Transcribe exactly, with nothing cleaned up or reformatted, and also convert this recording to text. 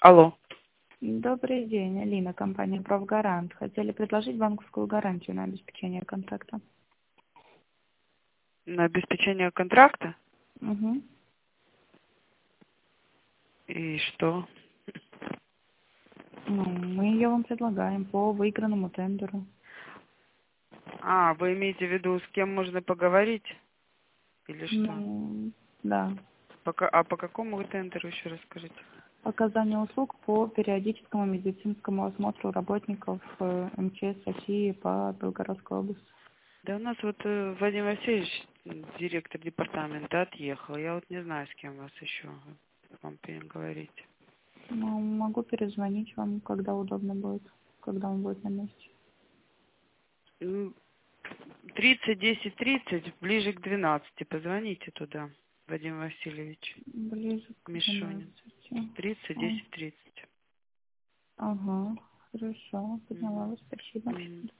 Алло. Добрый день, Алина, компания «Профгарант». Хотели предложить банковскую гарантию на обеспечение контракта. На обеспечение контракта? Угу. И что? Ну, мы ее вам предлагаем по выигранному тендеру. А, вы имеете в виду, с кем можно поговорить? Или что? Ну, да. Пока, а по какому вы тендеру, еще раз скажите? Оказание услуг по периодическому медицинскому осмотру работников э, МЧС России по Белгородской области. Да у нас вот э, Вадим Васильевич, директор департамента, отъехал. Я вот не знаю, с кем вас еще вам переговорить. Ну, могу перезвонить вам, когда удобно будет, когда он будет на месте. Ну, тридцать, десять, тридцать, ближе к двенадцати. Позвоните туда, Вадим Васильевич. Ближе к Мишунин. двенадцати. тридцать, А, десять, тридцать. Ага, хорошо, поняла Мгм. вас, спасибо. Мгм.